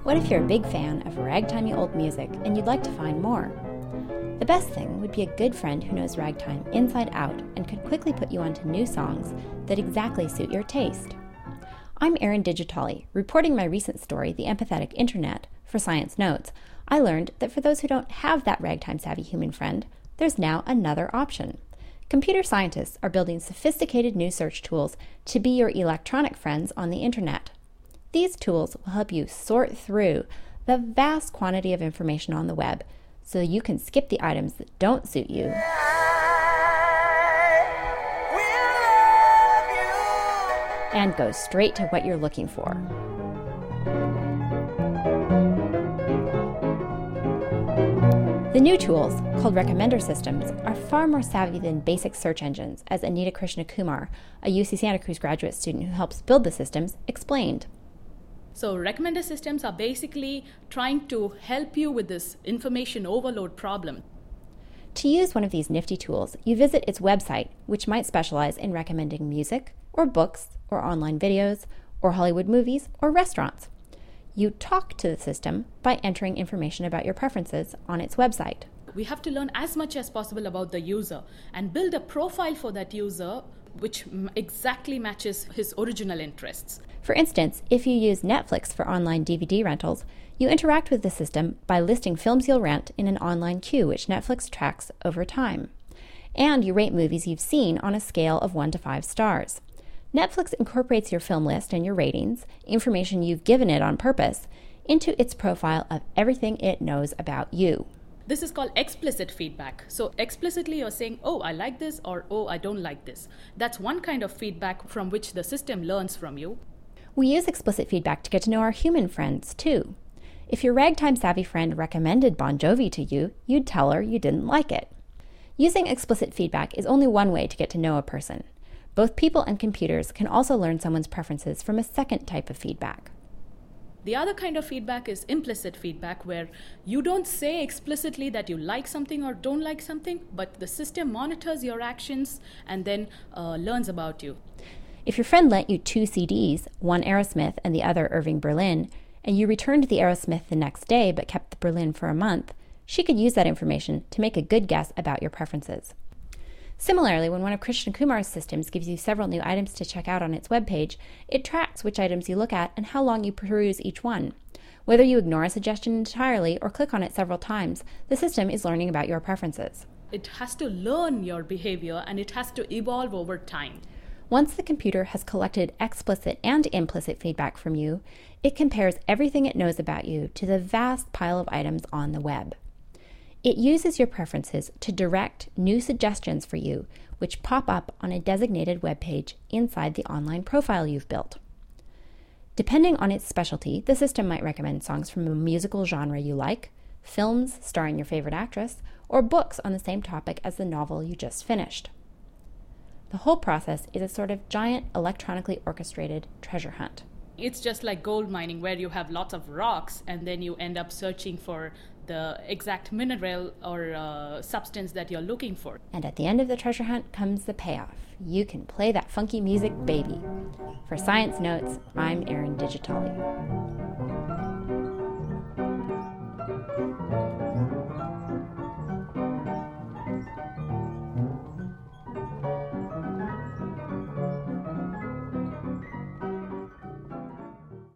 What if you're a big fan of ragtimey old music and you'd like to find more? The best thing would be a good friend who knows ragtime inside out and could quickly put you onto new songs that exactly suit your taste. I'm Erin Digitali, reporting my recent story, The Empathetic Internet, for Science Notes. I learned that for those who don't have that ragtime-savvy human friend, there's now another option. Computer scientists are building sophisticated new search tools to be your electronic friends on the internet. These tools will help you sort through the vast quantity of information on the web so you can skip the items that don't suit you and go straight to what you're looking for. The new tools, called recommender systems, are far more savvy than basic search engines, as Anita Krishnakumar, a UC Santa Cruz graduate student who helps build the systems, explained. So recommender systems are basically trying to help you with this information overload problem. To use one of these nifty tools, you visit its website, which might specialize in recommending music, or books, or online videos, or Hollywood movies, or restaurants. You talk to the system by entering information about your preferences on its website. We have to learn as much as possible about the user and build a profile for that user which exactly matches his original interests. For instance, if you use Netflix for online DVD rentals, you interact with the system by listing films you'll rent in an online queue which Netflix tracks over time. And you rate movies you've seen on a scale of 1 to 5 stars. Netflix incorporates your film list and your ratings, information you've given it on purpose, into its profile of everything it knows about you. This is called explicit feedback. So explicitly you're saying, oh, I like this, or oh, I don't like this. That's one kind of feedback from which the system learns from you. We use explicit feedback to get to know our human friends, too. If your ragtime-savvy friend recommended Bon Jovi to you, you'd tell her you didn't like it. Using explicit feedback is only one way to get to know a person. Both people and computers can also learn someone's preferences from a second type of feedback. The other kind of feedback is implicit feedback, where you don't say explicitly that you like something or don't like something, but the system monitors your actions and then learns about you. If your friend lent you 2 CDs, one Aerosmith and the other Irving Berlin, and you returned the Aerosmith the next day but kept the Berlin for a month, she could use that information to make a good guess about your preferences. Similarly, when one of Krishnakumar's systems gives you several new items to check out on its webpage, it tracks which items you look at and how long you peruse each one. Whether you ignore a suggestion entirely or click on it several times, the system is learning about your preferences. It has to learn your behavior and it has to evolve over time. Once the computer has collected explicit and implicit feedback from you, it compares everything it knows about you to the vast pile of items on the web. It uses your preferences to direct new suggestions for you, which pop up on a designated web page inside the online profile you've built. Depending on its specialty, the system might recommend songs from a musical genre you like, films starring your favorite actress, or books on the same topic as the novel you just finished. The whole process is a sort of giant electronically orchestrated treasure hunt. It's just like gold mining, where you have lots of rocks and then you end up searching for the exact mineral or substance that you're looking for. And at the end of the treasure hunt comes the payoff. You can play that funky music, baby. For Science Notes, I'm Erin Digitali.